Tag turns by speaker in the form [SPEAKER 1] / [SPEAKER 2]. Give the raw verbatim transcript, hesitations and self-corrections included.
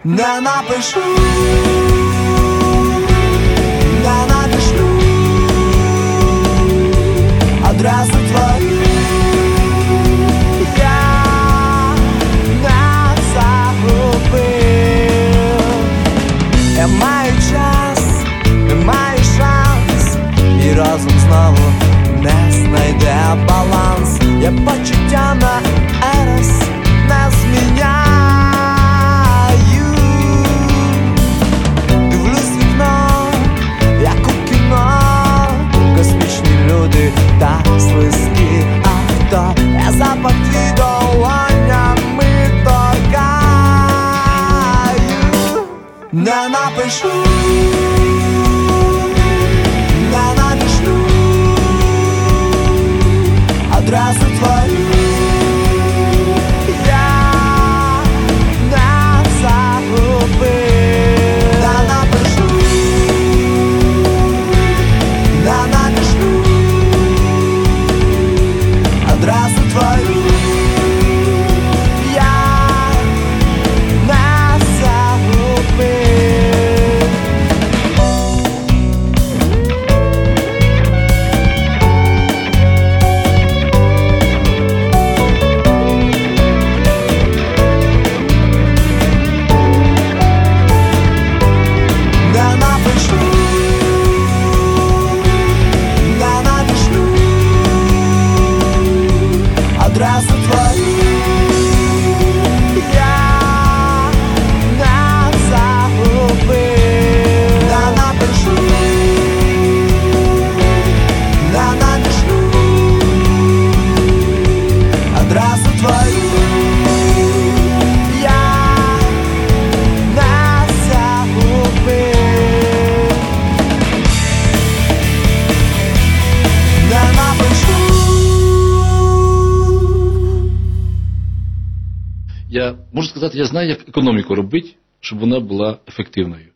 [SPEAKER 1] не напишу, не надішлю адресу твою. Я не загубив. Я маю час, я маю шанс, і разом знову не знайде баланс. Я почуття на ерес не зміняю. Дивлюсь в вікно, як у кіно, космічні люди та слизькі авто. Я запах твій долонями торкаю. Не напишу, не надішлю адресу твою. Я не загубив. Не напишу, не надішлю адресу твою. Я не загубив. Не напишу, не надішлю адресу твою. Я не загубив. Не напишу, не надішлю адресу твою. Я не загубив. Не напишу.
[SPEAKER 2] Я можу сказати, я знаю, як економіку робити, щоб вона була ефективною.